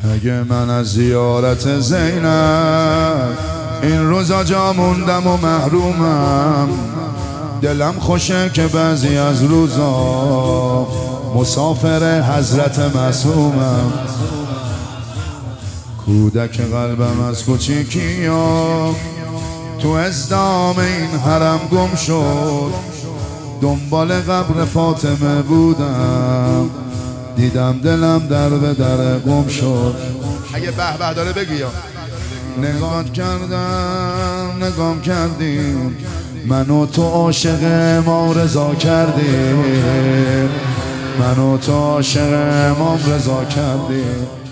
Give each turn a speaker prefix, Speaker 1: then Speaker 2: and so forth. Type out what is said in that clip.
Speaker 1: اگه من از زیارت زینب این روزا جا موندم و محرومم، دلم خوشه که بعضی از روزا مسافر حضرت معصومم. کودک قلبم از کوچیکیا تو ازدام این حرم گم شد، دنبال قبر فاطمه بودم، دیدم دلم در به در گم شد. اگه به به داره بگی یا نگاه کردیم من و تو عاشق امام رضا کردیم، من و تو عاشق امام رضا کردیم.